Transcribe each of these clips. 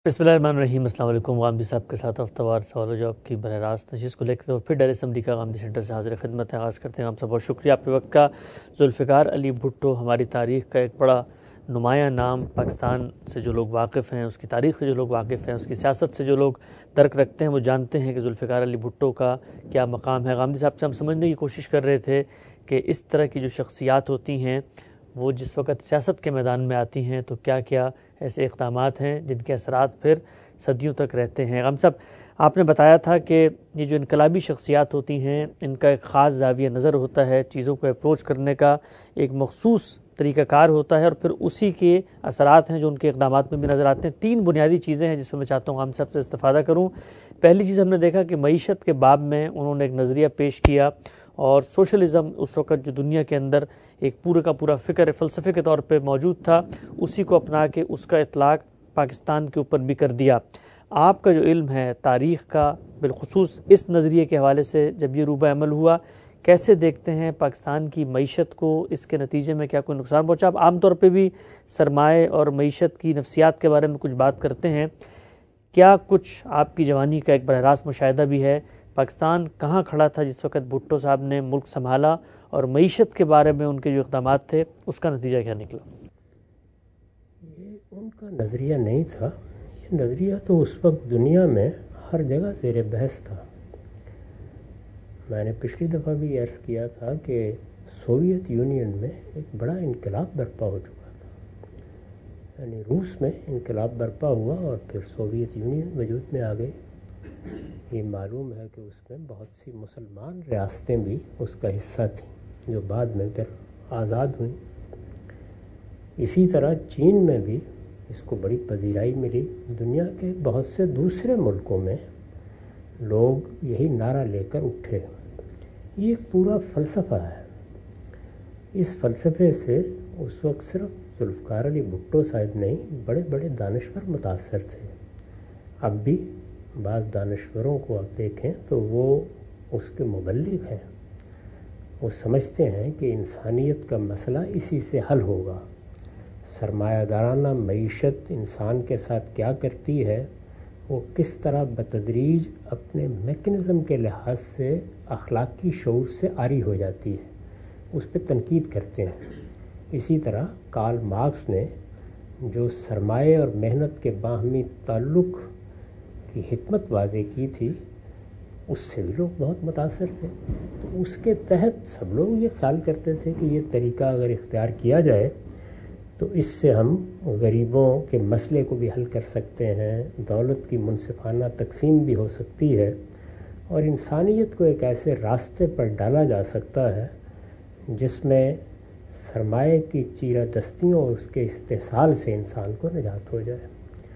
बिस्मिल्लाहिर्रहमानिर्रहीम। अस्सलाम वालेकुम। गामदी साहब के साथ हफ्ता वार सवाल और जवाब की बरह रास्त नशिस्त को लेकर फिर डेयर असम्बली का गामदी सेंटर से हाजिर खिदमत आगाज़ करते हैं। आप सब बहुत शुक्रिया आपके वक्त का। जुल्फ़िकार अली भुट्टो हमारी तारीख़ का एक बड़ा नुमाया नाम। पाकिस्तान से जो लोग वाकिफ़ हैं, उसकी तारीख़ से जो लोग वाकिफ़ हैं, उसकी सियासत से जो लोग दर्क रखते हैं, वो जानते हैं कि जुल्फ़िकार अली भुट्टो का क्या मकाम है। गामदी साहब से हम समझने की कोशिश कर रहे थे कि इस तरह की जो शख्सियात होती हैं वो जिस वक़्त सियासत के मैदान में आती हैं तो क्या क्या ऐसे इक़दामात हैं जिनके असरात फिर सदियों तक रहते हैं। हम सब आपने बताया था कि ये जो इनकलाबी शख्सियात होती हैं इनका एक ख़ास ज़ाविया नज़र होता है, चीज़ों को अप्रोच करने का एक मख़सूस तरीक़ाकार होता है और फिर उसी के असरात हैं जो उनके इक़दामात में भी नज़र आते हैं। तीन बुनियादी चीज़ें हैं जिस पर मैं चाहता हूँ हम सब से इस्तिफ़ादा करूँ। पहली चीज़ हमने देखा कि मईशत के बाब में उन्होंने एक नज़रिया पेश किया और सोशलिज़म उस वक़्त जो दुनिया के अंदर एक पूरे का पूरा फ़िक्र फ़लसफ़े के तौर पे मौजूद था, उसी को अपना के उसका इतलाक़ पाकिस्तान के ऊपर भी कर दिया। आपका जो इल्म है तारीख़ का, बिलख़ुसूस इस नज़रिए के हवाले से जब ये रूबा अमल हुआ, कैसे देखते हैं पाकिस्तान की मईशत को? इसके नतीजे में क्या कोई नुकसान पहुँचा? आप आम तौर पर भी सरमाए और मईशत की नफ्सियात के बारे में कुछ बात करते हैं, क्या कुछ आपकी जवानी का एक बरह रास्त मुशाहिदा भी है? पाकिस्तान कहाँ खड़ा था जिस वक़्त भुट्टो साहब ने मुल्क संभाला और मईशत के बारे में उनके जो इक़दामात थे उसका नतीजा क्या निकला? ये उनका नज़रिया नहीं था, ये नज़रिया तो उस वक्त दुनिया में हर जगह ज़ेर बहस था। मैंने पिछली दफ़ा भी अर्ज़ किया था कि सोवियत यूनियन में एक बड़ा इनकलाब बर्पा हो चुका था, यानी रूस में इनकलाब बर्पा हुआ और फिर सोवियत यूनियन वजूद में आ गई। ये मालूम है कि उसमें बहुत सी मुसलमान रियासतें भी उसका हिस्सा थीं जो बाद में फिर आज़ाद हुई। इसी तरह चीन में भी इसको बड़ी पजीराई मिली। दुनिया के बहुत से दूसरे मुल्कों में लोग यही नारा लेकर उठे। ये एक पूरा फ़लसफ़ा है। इस फ़लसफ़े से उस वक्त सिर्फ जुल्फ़िकार अली भुट्टो साहब नहीं, बड़े बड़े दानिशवर मुतासर थे। अब भी बाज़ दानिशवरों को आप देखें तो वो उसके मुबल्लिग़ हैं। वो समझते हैं कि इंसानियत का मसला इसी से हल होगा। सरमायादाराना मईशत इंसान के साथ क्या करती है, वो किस तरह बतदरीज अपने मेकनिज़म के लिहाज से अखलाकी शऊर से आरी हो जाती है, उस पर तनकीद करते हैं। इसी तरह कार्ल मार्क्स ने जो सरमाए और मेहनत के बाहमी ताल्लुक़ की हिकमत वाज़े की थी, उससे भी लोग बहुत मुतासर थे। तो उसके तहत सब लोग ये ख्याल करते थे कि ये तरीक़ा अगर इख्तियार किया जाए तो इससे हम गरीबों के मसले को भी हल कर सकते हैं, दौलत की मुनसिफाना तकसीम भी हो सकती है और इंसानियत को एक ऐसे रास्ते पर डाला जा सकता है जिसमें सरमाए की चीरादस्तियों और उसके इस्तेसाल से इंसान को निजात हो जाए।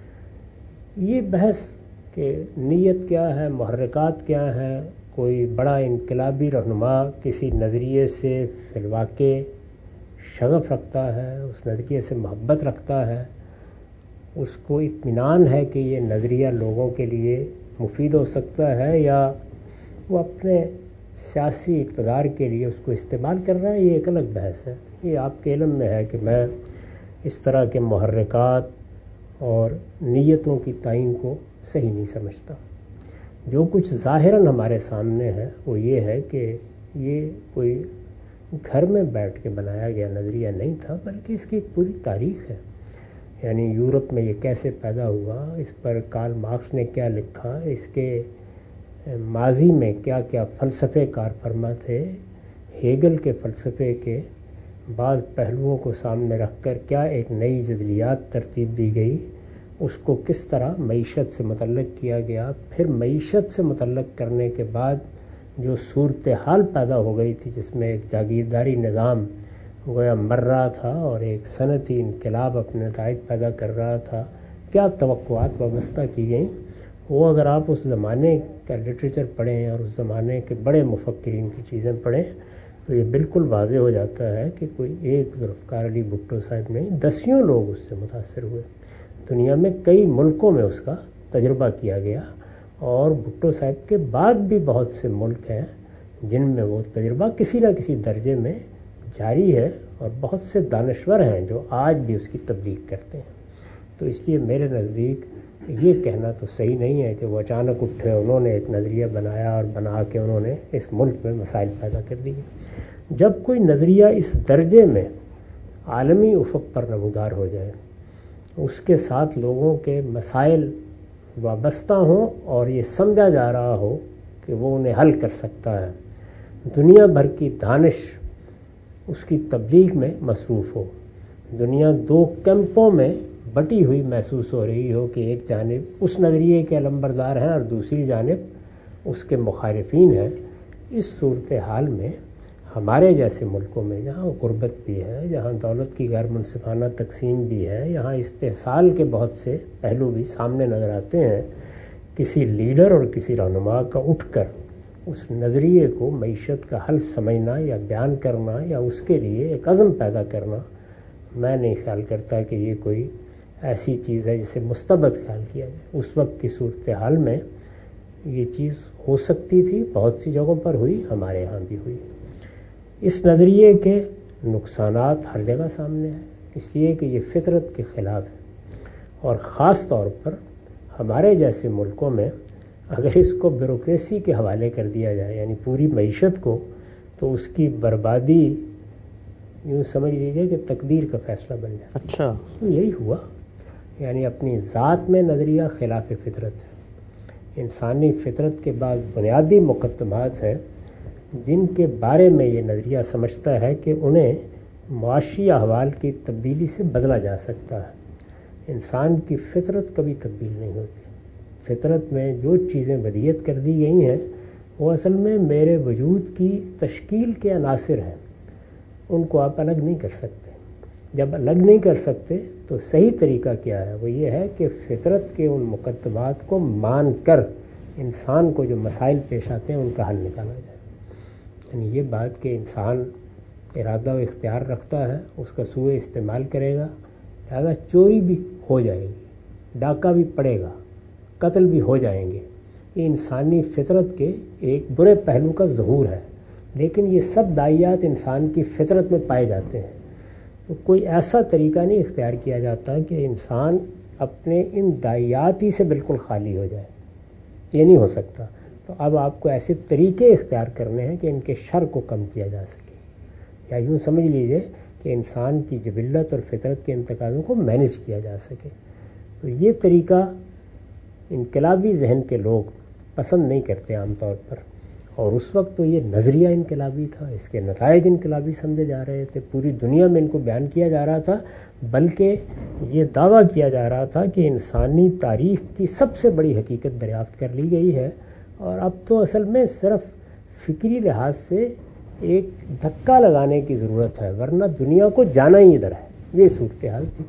ये बहस कि नीयत क्या है, मुहर्रिकात क्या हैं, कोई बड़ा इनकलाबी रहनुमा किसी नज़रिए से फिलवाक़े शगफ़ रखता है, उस नज़रिए से मोहब्बत रखता है, उसको इत्मीनान है कि ये नज़रिया लोगों के लिए मुफीद हो सकता है या वो अपने सियासी इक़्तिदार के लिए उसको इस्तेमाल कर रहा है, ये एक अलग बहस है। ये आपके इल्म में है कि मैं इस तरह के मुहर्रिकात और नीयतों की तायीन को सही नहीं समझता। जो कुछ ज़ाहिरन हमारे सामने है वो ये है कि ये कोई घर में बैठ के बनाया गया नज़रिया नहीं था, बल्कि इसकी एक पूरी तारीख़ है। यानी यूरोप में ये कैसे पैदा हुआ, इस पर कार्ल मार्क्स ने क्या लिखा, इसके माजी में क्या क्या फ़लसफ़े कार फरमा थे, हेगल के फ़लसफ़े के बाज़ पहलुओं को सामने रख कर क्या एक नई जदलियात तरतीब दी गई, उसको किस तरह मईशत से मुतल्लक़ किया गया। फिर मईशत से मुतल्लक़ करने के बाद जो सूरत हाल पैदा हो गई थी जिसमें एक जागीरदारी निज़ाम गोया मर रहा था और एक सनती इनकलाब अपने नताइज पैदा कर रहा था, क्या तवक्कुआत वाबस्ता की गई, वो अगर आप उस ज़माने का लिटरेचर पढ़ें और उस ज़माने के बड़े मुफक्किरीन की चीज़ें पढ़ें तो ये बिल्कुल वाज़े हो जाता है कि कोई एक जुल्फ़िकार अली भुट्टो साहब नहीं, दसियों लोग उससे मुतासर हुए। दुनिया में कई मुल्कों में उसका तजुर्बा किया गया और भुट्टो साहब के बाद भी बहुत से मुल्क हैं जिनमें वो तजुर्बा किसी न किसी दर्जे में जारी है और बहुत से दानश्वर हैं जो आज भी उसकी तब्लीग करते हैं। तो इसलिए मेरे नज़दीक یہ کہنا تو صحیح نہیں ہے کہ وہ اچانک اٹھے، انہوں نے ایک نظریہ بنایا اور بنا کے انہوں نے اس ملک میں مسائل پیدا کر دیے۔ جب کوئی نظریہ اس درجے میں عالمی افق پر نمودار ہو جائے، اس کے ساتھ لوگوں کے مسائل وابستہ ہوں اور یہ سمجھا جا رہا ہو کہ وہ انہیں حل کر سکتا ہے، دنیا بھر کی دانش اس کی تبلیغ میں مصروف ہو، دنیا دو کیمپوں میں بٹی ہوئی محسوس ہو رہی ہو کہ ایک جانب اس نظریے کے علمبردار ہیں اور دوسری جانب اس کے مخالفین ہیں، اس صورتحال میں ہمارے جیسے ملکوں میں جہاں غربت بھی ہے، جہاں دولت کی غیر منصفانہ تقسیم بھی ہے، یہاں استحصال کے بہت سے پہلو بھی سامنے نظر آتے ہیں، کسی لیڈر اور کسی رہنما کا اٹھ کر اس نظریے کو معیشت کا حل سمجھنا یا بیان کرنا یا اس کے لیے ایک عزم پیدا کرنا، میں نہیں خیال کرتا کہ یہ کوئی ایسی چیز ہے جسے مستبد خیال کیا جائے۔ اس وقت کی صورتحال میں یہ چیز ہو سکتی تھی، بہت سی جگہوں پر ہوئی، ہمارے ہاں بھی ہوئی۔ اس نظریے کے نقصانات ہر جگہ سامنے ہیں، اس لیے کہ یہ فطرت کے خلاف ہے، اور خاص طور پر ہمارے جیسے ملکوں میں اگر اس کو بیوروکریسی کے حوالے کر دیا جائے، یعنی پوری معیشت کو، تو اس کی بربادی یوں سمجھ لیجیے کہ تقدیر کا فیصلہ بن جائے۔ اچھا، تو یہی ہوا، یعنی اپنی ذات میں نظریہ خلاف فطرت ہے۔ انسانی فطرت کے بعد بنیادی مقدمات ہیں جن کے بارے میں یہ نظریہ سمجھتا ہے کہ انہیں معاشی احوال کی تبدیلی سے بدلا جا سکتا ہے۔ انسان کی فطرت کبھی تبدیل نہیں ہوتی۔ فطرت میں جو چیزیں بدیہت کر دی گئی ہیں وہ اصل میں میرے وجود کی تشکیل کے عناصر ہیں، ان کو آپ الگ نہیں کر سکتے۔ جب الگ نہیں کر سکتے تو صحیح طریقہ کیا ہے؟ وہ یہ ہے کہ فطرت کے ان مقدمات کو مان کر انسان کو جو مسائل پیش آتے ہیں ان کا حل نکالا جائے۔ یعنی یہ بات کہ انسان ارادہ و اختیار رکھتا ہے، اس کا سوء استعمال کرے گا، لہذا چوری بھی ہو جائے گی، ڈاکہ بھی پڑے گا، قتل بھی ہو جائیں گے، یہ انسانی فطرت کے ایک برے پہلو کا ظہور ہے، لیکن یہ سب داعیات انسان کی فطرت میں پائے جاتے ہیں۔ تو کوئی ایسا طریقہ نہیں اختیار کیا جاتا کہ انسان اپنے ان داعیات ہی سے بالکل خالی ہو جائے، یہ نہیں ہو سکتا۔ تو اب آپ کو ایسے طریقے اختیار کرنے ہیں کہ ان کے شر کو کم کیا جا سکے، یا یوں سمجھ لیجئے کہ انسان کی جبلت اور فطرت کے ان تقاضوں کو مینیج کیا جا سکے۔ تو یہ طریقہ انقلابی ذہن کے لوگ پسند نہیں کرتے عام طور پر، اور اس وقت تو یہ نظریہ انقلابی تھا، اس کے نتائج انقلابی سمجھے جا رہے تھے، پوری دنیا میں ان کو بیان کیا جا رہا تھا، بلکہ یہ دعویٰ کیا جا رہا تھا کہ انسانی تاریخ کی سب سے بڑی حقیقت دریافت کر لی گئی ہے، اور اب تو اصل میں صرف فکری لحاظ سے ایک دھکا لگانے کی ضرورت ہے، ورنہ دنیا کو جانا ہی ادھر ہے۔ یہ صورتحال تھی۔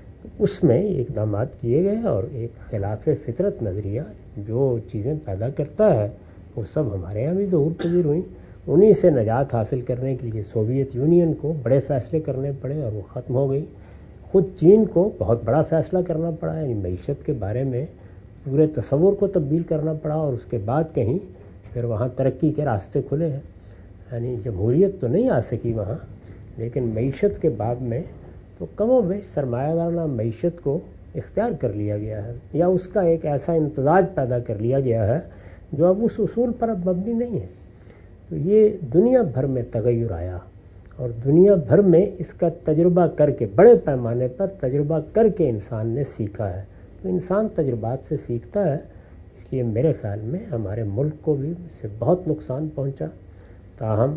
اس میں اقدامات کیے گئے، اور ایک خلاف فطرت نظریہ جو چیزیں پیدا کرتا ہے وہ سب ہمارے یہاں بھی ظہور پذیر ہوئیں۔ انہی سے نجات حاصل کرنے کے لیے سوویت یونین کو بڑے فیصلے کرنے پڑے اور وہ ختم ہو گئی۔ خود چین کو بہت بڑا فیصلہ کرنا پڑا، یعنی معیشت کے بارے میں پورے تصور کو تبدیل کرنا پڑا، اور اس کے بعد کہیں پھر وہاں ترقی کے راستے کھلے ہیں۔ یعنی جمہوریت تو نہیں آ سکی وہاں، لیکن معیشت کے باب میں تو کم و بیش سرمایہ دارانہ معیشت کو اختیار کر لیا گیا ہے، یا اس کا ایک ایسا امتزاج پیدا کر لیا گیا ہے جو اب اس اصول پر اب مبنی نہیں ہے۔ تو یہ دنیا بھر میں تغیر آیا، اور دنیا بھر میں اس کا تجربہ کر کے، بڑے پیمانے پر تجربہ کر کے انسان نے سیکھا ہے۔ تو انسان تجربات سے سیکھتا ہے، اس لیے میرے خیال میں ہمارے ملک کو بھی اس سے بہت نقصان پہنچا، تاہم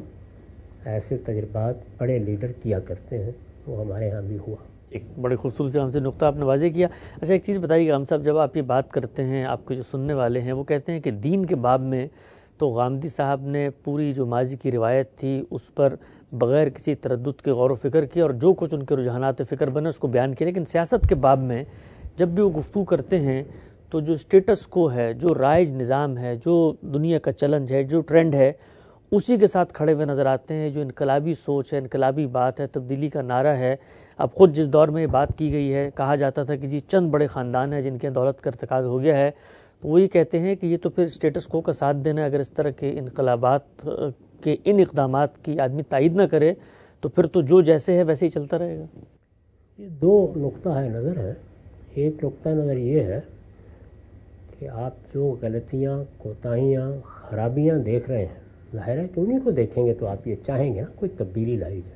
ایسے تجربات بڑے لیڈر کیا کرتے ہیں، وہ ہمارے ہاں بھی ہوا۔ ایک بڑے خوبصورت سے ہم سے نقطہ آپ نے واضح کیا۔ اچھا، ایک چیز بتائیے گا ہم صاحب، جب آپ یہ بات کرتے ہیں، آپ کے جو سننے والے ہیں وہ کہتے ہیں کہ دین کے باب میں تو غامدی صاحب نے پوری جو ماضی کی روایت تھی اس پر بغیر کسی تردد کے غور و فکر کیا، اور جو کچھ ان کے رجحانات فکر بنے اس کو بیان کیا، لیکن سیاست کے باب میں جب بھی وہ گفتگو کرتے ہیں تو جو اسٹیٹس کو ہے، جو رائج نظام ہے، جو دنیا کا چلنج ہے، جو ٹرینڈ ہے، اسی کے ساتھ کھڑے ہوئے نظر آتے ہیں۔ جو انقلابی سوچ ہے، انقلابی بات ہے، تبدیلی کا نعرہ ہے، اب خود جس دور میں یہ بات کی گئی ہے، کہا جاتا تھا کہ جی چند بڑے خاندان ہیں جن کے دولت کا ارتکاز ہو گیا ہے، تو وہ یہ کہتے ہیں کہ یہ تو پھر اسٹیٹس کو کا ساتھ دینا ہے۔ اگر اس طرح کے انقلابات کے ان اقدامات کی آدمی تائید نہ کرے تو پھر تو جو جیسے ہے ویسے ہی چلتا رہے گا۔ یہ دو نقطہ نظر ہے۔ ایک نقطہ نظر یہ ہے کہ آپ جو غلطیاں، کوتاہیاں، خرابیاں دیکھ رہے ہیں، ظاہر ہے کہ انہیں کو دیکھیں گے تو آپ یہ چاہیں گے نا کوئی تبدیلی لائی جائے.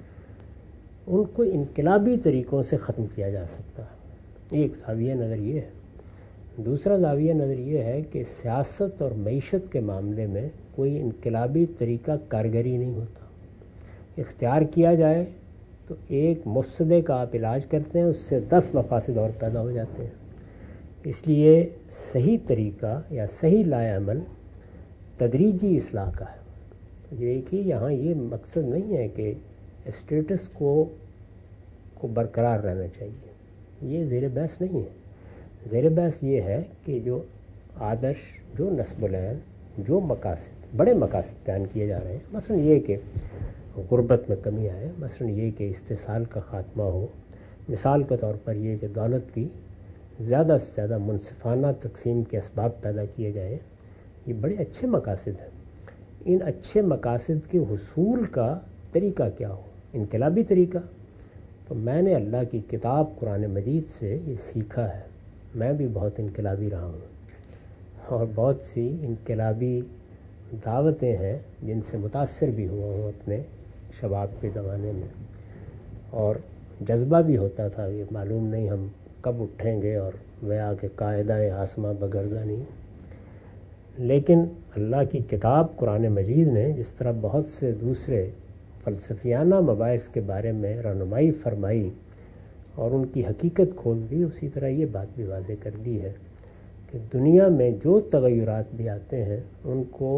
ان کو انقلابی طریقوں سے ختم کیا جا سکتا ہے. ایک زاویہ نظر یہ ہے. دوسرا زاویہ نظر یہ ہے کہ سیاست اور معیشت کے معاملے میں کوئی انقلابی طریقہ کارگری نہیں ہوتا. اختیار کیا جائے تو ایک مفسدے کا آپ علاج کرتے ہیں، اس سے 10 مفاسد اور پیدا ہو جاتے ہیں. اس لیے صحیح طریقہ یا صحیح لائے عمل تدریجی اصلاح کا ہے. دیکھیے یہاں یہ مقصد نہیں ہے کہ اسٹیٹس کو برقرار رہنا چاہیے، یہ زیر بحث نہیں ہے. زیر بحث یہ ہے کہ جو آدرش، جو نصب العین، جو مقاصد، بڑے مقاصد بیان کیے جا رہے ہیں، مثلا یہ کہ غربت میں کمی آئے، مثلا یہ کہ استحصال کا خاتمہ ہو، مثال کے طور پر یہ کہ دولت کی زیادہ سے زیادہ منصفانہ تقسیم کے اسباب پیدا کیے جائیں، یہ بڑے اچھے مقاصد ہیں. ان اچھے مقاصد کے حصول کا طریقہ کیا ہو؟ انقلابی طریقہ. تو میں نے اللہ کی کتاب قرآن مجید سے یہ سیکھا ہے. میں بھی بہت انقلابی رہا ہوں اور بہت سی انقلابی دعوتیں ہیں جن سے متاثر بھی ہوا ہوں اپنے شباب کے زمانے میں، اور جذبہ بھی ہوتا تھا یہ معلوم نہیں ہم کب اٹھیں گے اور ویا کہ قاعدہ آسماں بگردانی. لیکن اللہ کی کتاب قرآن مجید نے جس طرح بہت سے دوسرے فلسفیانہ مباحث کے بارے میں رہنمائی فرمائی اور ان کی حقیقت کھول دی، اسی طرح یہ بات بھی واضح کر دی ہے کہ دنیا میں جو تغیرات بھی آتے ہیں ان کو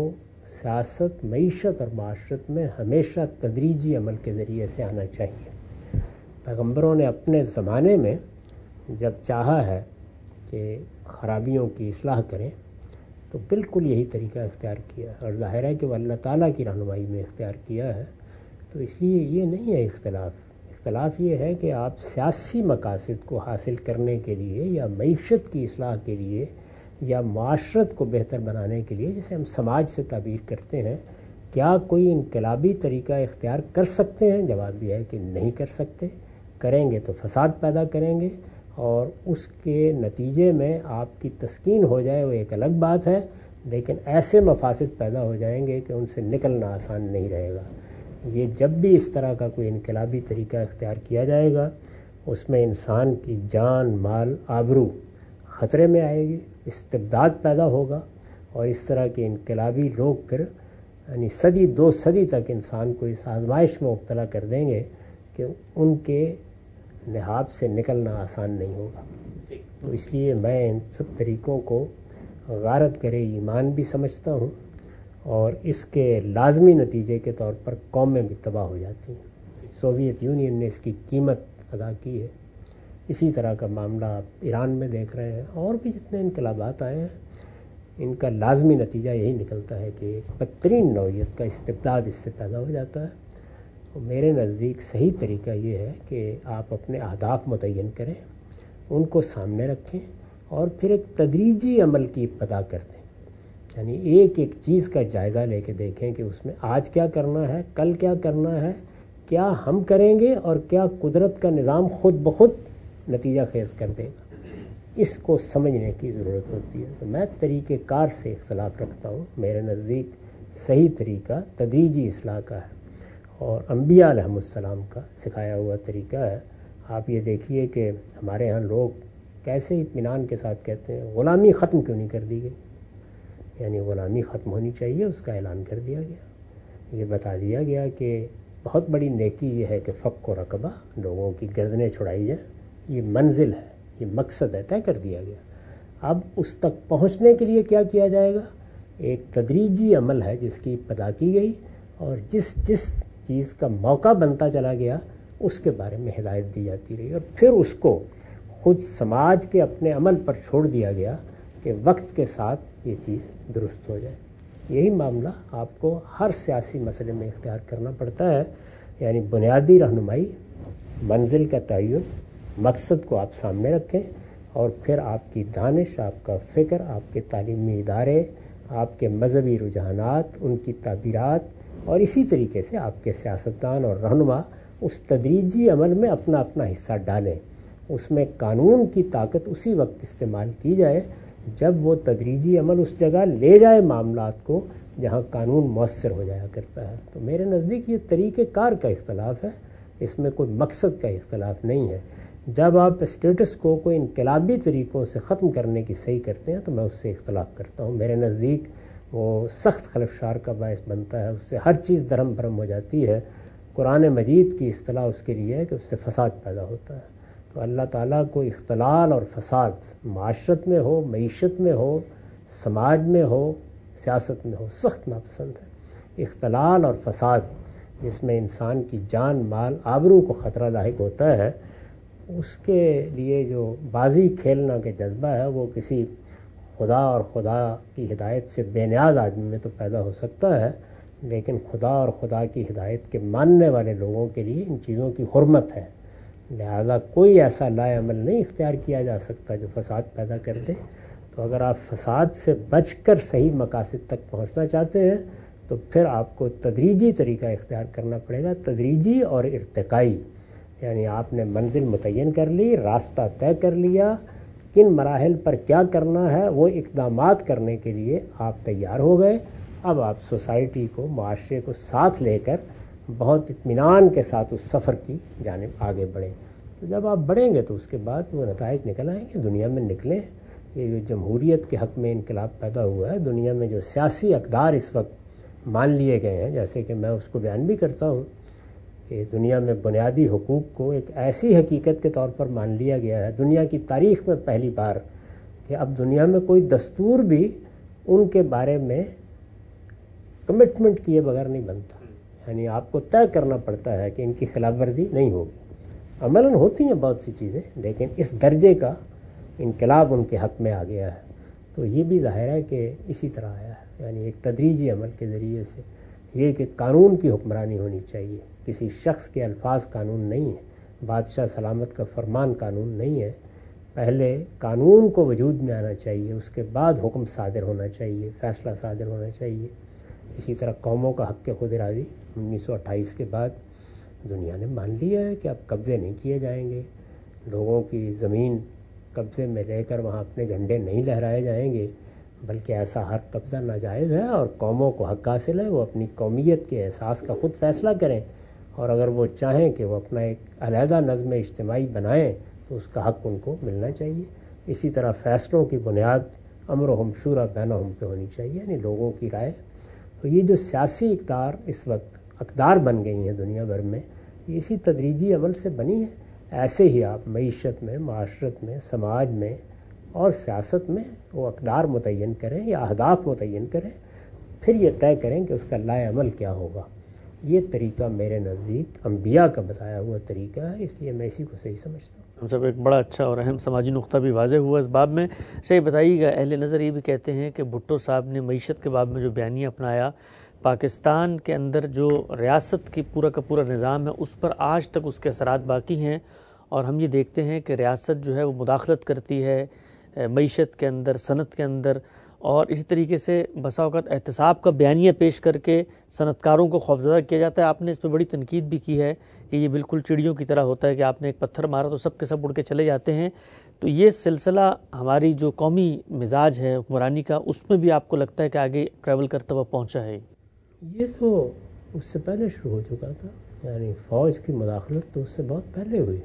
سیاست، معیشت اور معاشرت میں ہمیشہ تدریجی عمل کے ذریعے سے آنا چاہیے. پیغمبروں نے اپنے زمانے میں جب چاہا ہے کہ خرابیوں کی اصلاح کریں تو بالکل یہی طریقہ اختیار کیا ہے، اور ظاہر ہے کہ وہ اللہ تعالیٰ کی رہنمائی میں اختیار کیا ہے. تو اس لیے یہ نہیں ہے اختلاف یہ ہے کہ آپ سیاسی مقاصد کو حاصل کرنے کے لیے یا معیشت کی اصلاح کے لیے یا معاشرت کو بہتر بنانے کے لیے، جسے ہم سماج سے تعبیر کرتے ہیں، کیا کوئی انقلابی طریقہ اختیار کر سکتے ہیں؟ جواب یہ ہے کہ نہیں کر سکتے. کریں گے تو فساد پیدا کریں گے، اور اس کے نتیجے میں آپ کی تسکین ہو جائے وہ ایک الگ بات ہے، لیکن ایسے مفاسد پیدا ہو جائیں گے کہ ان سے نکلنا آسان نہیں رہے گا. یہ جب بھی اس طرح کا کوئی انقلابی طریقہ اختیار کیا جائے گا اس میں انسان کی جان، مال، آبرو خطرے میں آئے گی، استبداد پیدا ہوگا، اور اس طرح کے انقلابی لوگ پھر یعنی صدی 2 صدی تک انسان کو اس آزمائش میں مبتلا کر دیں گے کہ ان کے لحاظ سے نکلنا آسان نہیں ہوگا. تو اس لیے میں ان سب طریقوں کو غارت کرے ایمان بھی سمجھتا ہوں، اور اس کے لازمی نتیجے کے طور پر قومیں بھی تباہ ہو جاتی ہیں. سوویت یونین نے اس کی قیمت ادا کی ہے. اسی طرح کا معاملہ آپ ایران میں دیکھ رہے ہیں، اور بھی جتنے انقلابات آئے ہیں ان کا لازمی نتیجہ یہی نکلتا ہے کہ ایک بدترین نوعیت کا استبداد اس سے پیدا ہو جاتا ہے. میرے نزدیک صحیح طریقہ یہ ہے کہ آپ اپنے اہداف متعین کریں، ان کو سامنے رکھیں، اور پھر ایک تدریجی عمل کی ابتدا کر دیں. یعنی ایک ایک چیز کا جائزہ لے کے دیکھیں کہ اس میں آج کیا کرنا ہے، کل کیا کرنا ہے، کیا ہم کریں گے اور کیا قدرت کا نظام خود بخود نتیجہ خیز کر دے گا. اس کو سمجھنے کی ضرورت ہوتی ہے. تو میں طریقہ کار سے اختلاف رکھتا ہوں. میرے نزدیک صحیح طریقہ تدریجی اصلاح کا ہے، اور انبیاء علیہ السلام کا سکھایا ہوا طریقہ ہے. آپ یہ دیکھیے کہ ہمارے ہاں لوگ کیسے اطمینان کے ساتھ کہتے ہیں غلامی ختم کیوں نہیں کر دی گئی. یعنی غلامی ختم ہونی چاہیے، اس کا اعلان کر دیا گیا. یہ بتا دیا گیا کہ بہت بڑی نیکی یہ ہے کہ فک و رقبہ، لوگوں کی گردنیں چھڑائی جائیں. یہ منزل ہے، یہ مقصد ہے، طے کر دیا گیا. اب اس تک پہنچنے کے لیے کیا کیا جائے گا؟ ایک تدریجی عمل ہے جس کی ابتدا کی گئی، اور جس چیز کا موقع بنتا چلا گیا اس کے بارے میں ہدایت دی جاتی رہی، اور پھر اس کو خود سماج کے اپنے عمل پر چھوڑ دیا گیا کہ وقت کے ساتھ یہ چیز درست ہو جائے. یہی معاملہ آپ کو ہر سیاسی مسئلے میں اختیار کرنا پڑتا ہے. یعنی بنیادی رہنمائی، منزل کا تعین، مقصد کو آپ سامنے رکھیں، اور پھر آپ کی دانش، آپ کا فکر، آپ کے تعلیمی ادارے، آپ کے مذہبی رجحانات، ان کی تعبیرات، اور اسی طریقے سے آپ کے سیاستدان اور رہنما اس تدریجی عمل میں اپنا اپنا حصہ ڈالیں. اس میں قانون کی طاقت اسی وقت استعمال کی جائے جب وہ تدریجی عمل اس جگہ لے جائے معاملات کو جہاں قانون مؤثر ہو جایا کرتا ہے. تو میرے نزدیک یہ طریقہ کار کا اختلاف ہے، اس میں کوئی مقصد کا اختلاف نہیں ہے. جب آپ اسٹیٹس کو انقلابی طریقوں سے ختم کرنے کی صحیح کرتے ہیں تو میں اس سے اختلاف کرتا ہوں. میرے نزدیک وہ سخت خلفشار کا باعث بنتا ہے، اس سے ہر چیز درہم برہم ہو جاتی ہے. قرآن مجید کی اصطلاح اس کے لیے ہے کہ اس سے فساد پیدا ہوتا ہے. تو اللہ تعالیٰ کو اختلال اور فساد معاشرت میں ہو، معیشت میں ہو، سماج میں ہو، سیاست میں ہو، سخت ناپسند ہے. اختلال اور فساد جس میں انسان کی جان، مال، آبرو کو خطرہ لاحق ہوتا ہے، اس کے لیے جو بازی کھیلنا کے جذبہ ہے وہ کسی خدا اور خدا کی ہدایت سے بے نیاز آدمی میں تو پیدا ہو سکتا ہے، لیکن خدا اور خدا کی ہدایت کے ماننے والے لوگوں کے لیے ان چیزوں کی حرمت ہے. لہٰذا کوئی ایسا لا عمل نہیں اختیار کیا جا سکتا جو فساد پیدا کر دے. تو اگر آپ فساد سے بچ کر صحیح مقاصد تک پہنچنا چاہتے ہیں تو پھر آپ کو تدریجی طریقہ اختیار کرنا پڑے گا، تدریجی اور ارتقائی. یعنی آپ نے منزل متعین کر لی، راستہ طے کر لیا، کن مراحل پر کیا کرنا ہے وہ اقدامات کرنے کے لیے آپ تیار ہو گئے. اب آپ سوسائٹی کو، معاشرے کو ساتھ لے کر بہت اطمینان کے ساتھ اس سفر کی جانب آگے بڑھیں. تو جب آپ بڑھیں گے تو اس کے بعد وہ نتائج نکل آئیں گے. دنیا میں نکلیں. یہ جو جمہوریت کے حق میں انقلاب پیدا ہوا ہے، دنیا میں جو سیاسی اقدار اس وقت مان لیے گئے ہیں، جیسے کہ میں اس کو بیان بھی کرتا ہوں کہ دنیا میں بنیادی حقوق کو ایک ایسی حقیقت کے طور پر مان لیا گیا ہے دنیا کی تاریخ میں پہلی بار کہ اب دنیا میں کوئی دستور بھی ان کے بارے میں کمٹمنٹ کیے بغیر نہیں بنتا. یعنی آپ کو طے کرنا پڑتا ہے کہ ان کی خلاف ورزی نہیں ہوگی. عملاً ہوتی ہیں بہت سی چیزیں، لیکن اس درجے کا انقلاب ان کے حق میں آ گیا ہے. تو یہ بھی ظاہر ہے کہ اسی طرح آیا ہے، یعنی ایک تدریجی عمل کے ذریعے سے. یہ کہ قانون کی حکمرانی ہونی چاہیے، کسی شخص کے الفاظ قانون نہیں ہے، بادشاہ سلامت کا فرمان قانون نہیں ہے. پہلے قانون کو وجود میں آنا چاہیے، اس کے بعد حکم صادر ہونا چاہیے، فیصلہ صادر ہونا چاہیے. اسی طرح قوموں کا حق خود ارادی 1928 کے بعد دنیا نے مان لیا ہے کہ اب قبضے نہیں کیے جائیں گے، لوگوں کی زمین قبضے میں لے کر وہاں اپنے جھنڈے نہیں لہرائے جائیں گے، بلکہ ایسا ہر قبضہ ناجائز ہے اور قوموں کو حق حاصل ہے وہ اپنی قومیت کے احساس کا خود فیصلہ کریں، اور اگر وہ چاہیں کہ وہ اپنا ایک علیحدہ نظم اجتماعی بنائیں تو اس کا حق ان کو ملنا چاہیے. اسی طرح فیصلوں کی بنیاد امرہم شورا بینہم پہ ہونی چاہیے، یعنی لوگوں کی رائے. تو یہ جو سیاسی اقدار اس وقت اقدار بن گئی ہیں دنیا بھر میں، یہ اسی تدریجی عمل سے بنی ہے. ایسے ہی آپ معیشت میں، معاشرت میں، سماج میں اور سیاست میں وہ اقدار متعین کریں یا اہداف متعین کریں، پھر یہ طے کریں کہ اس کا لائے عمل کیا ہوگا. یہ طریقہ میرے نزدیک انبیاء کا بتایا ہوا طریقہ ہے، اس لیے میں اسی کو صحیح سمجھتا ہوں. ہم سب ایک بڑا اچھا اور اہم سماجی نقطہ بھی واضح ہوا اس باب میں. صحیح بتائیے گا، اہل نظر یہ بھی کہتے ہیں کہ بھٹو صاحب نے معیشت کے باب میں جو بیانیہ اپنایا، پاکستان کے اندر جو ریاست کی پورا کا پورا نظام ہے اس پر آج تک اس کے اثرات باقی ہیں، اور ہم یہ دیکھتے ہیں کہ ریاست جو ہے وہ مداخلت کرتی ہے معیشت کے اندر، صنعت کے اندر، اور اسی طریقے سے بسا اوقات احتساب کا بیانیہ پیش کر کے صنعت کاروں کو خوفزدہ کیا جاتا ہے. آپ نے اس پہ بڑی تنقید بھی کی ہے کہ یہ بالکل چڑیوں کی طرح ہوتا ہے کہ آپ نے ایک پتھر مارا تو سب کے سب اڑ کے چلے جاتے ہیں. تو یہ سلسلہ ہماری جو قومی مزاج ہے حکمرانی کا، اس میں بھی آپ کو لگتا ہے کہ آگے ٹریول کرتا ہوا پہنچا ہے؟ یہ تو اس سے پہلے شروع ہو چکا تھا، یعنی فوج کی مداخلت تو اس سے بہت پہلے ہوئی.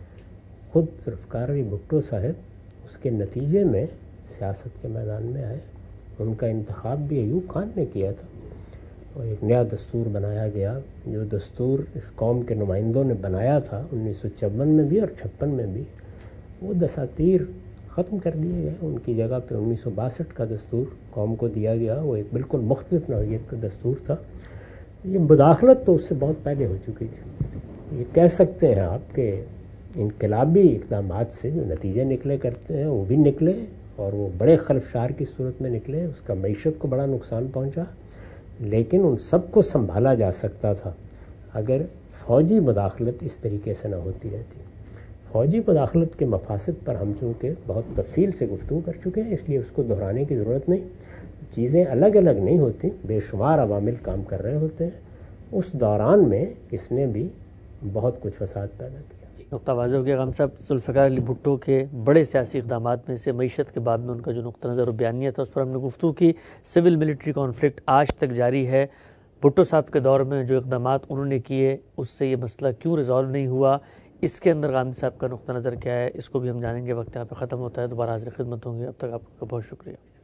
خود ذوالفقار علی بھٹو صاحب اس کے نتیجے میں سیاست کے میدان میں آئے. ان کا انتخاب بھی ایوب خان نے کیا تھا، اور ایک نیا دستور بنایا گیا. جو دستور اس قوم کے نمائندوں نے بنایا تھا 1954 میں بھی اور 56 میں بھی، وہ دساتیر ختم کر دیے گئے. ان کی جگہ پہ 1962 کا دستور قوم کو دیا گیا. وہ ایک بالکل مختلف نوعیت کا دستور تھا. یہ مداخلت تو اس سے بہت پہلے ہو چکی تھی. یہ کہہ سکتے ہیں آپ کہ انقلابی اقدامات سے جو نتیجے نکلے کرتے ہیں وہ بھی نکلے، اور وہ بڑے خلفشار کی صورت میں نکلے. اس کا معیشت کو بڑا نقصان پہنچا، لیکن ان سب کو سنبھالا جا سکتا تھا اگر فوجی مداخلت اس طریقے سے نہ ہوتی رہتی. فوجی مداخلت کے مفاسد پر ہم چونکہ بہت تفصیل سے گفتگو کر چکے ہیں، اس لیے اس کو دہرانے کی ضرورت نہیں. چیزیں الگ الگ نہیں ہوتی، بے شمار عوامل کام کر رہے ہوتے ہیں. اس دوران میں اس نے بھی بہت کچھ فساد پیدا کیا. نقطہ واضح ہو گیا غام صاحب. ذوالفقار علی بھٹو کے بڑے سیاسی اقدامات میں سے معیشت کے باب میں ان کا جو نقطہ نظر و بیانیہ تھا اس پر ہم نے گفتگو کی. سول ملٹری کانفلکٹ آج تک جاری ہے. بھٹو صاحب کے دور میں جو اقدامات انہوں نے کیے اس سے یہ مسئلہ کیوں ریزالو نہیں ہوا, اس کے اندر غامدی صاحب کا نقطہ نظر کیا ہے, اس کو بھی ہم جانیں گے. وقت یہاں پہ ختم ہوتا ہے, دوبارہ حاضر خدمت ہوں گے. اب تک آپ کا بہت شکریہ.